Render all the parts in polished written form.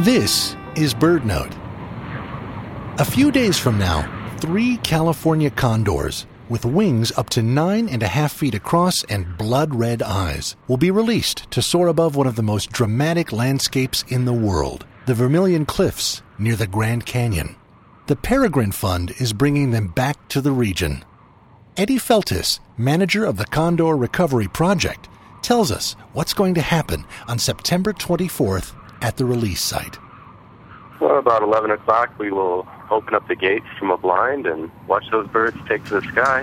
This is BirdNote. A few days from now, 3 California condors with wings up to 9.5 feet across and blood-red eyes will be released to soar above one of the most dramatic landscapes in the world, the Vermilion Cliffs near the Grand Canyon. The Peregrine Fund is bringing them back to the region. Eddie Feltis, manager of the Condor Recovery Project, tells us what's going to happen on September 24th at the release site. Well, about 11 o'clock, we will open up the gates from a blind and watch those birds take to the sky.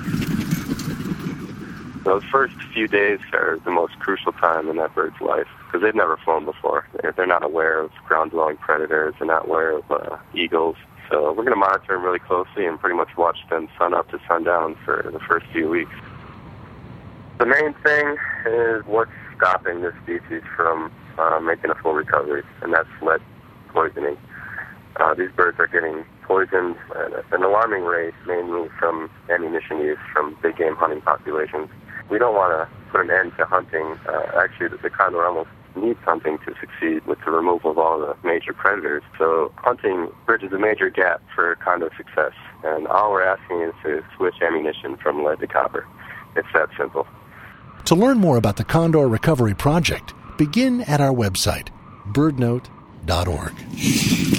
Those first few days are the most crucial time in that bird's life because they've never flown before. They're not aware of ground-dwelling predators. They're not aware of eagles. So we're going to monitor them really closely and pretty much watch them sun up to sundown for the first few weeks. The main thing is what's stopping this species from making a full recovery, and that's lead poisoning. These birds are getting poisoned at an alarming rate, mainly from ammunition use from big game hunting populations. We don't want to put an end to hunting. Actually, the condor almost needs hunting to succeed with the removal of all the major predators. So hunting bridges a major gap for condor success, and all we're asking is to switch ammunition from lead to copper. It's that simple. To learn more about the Condor Recovery Project, begin at our website, birdnote.org.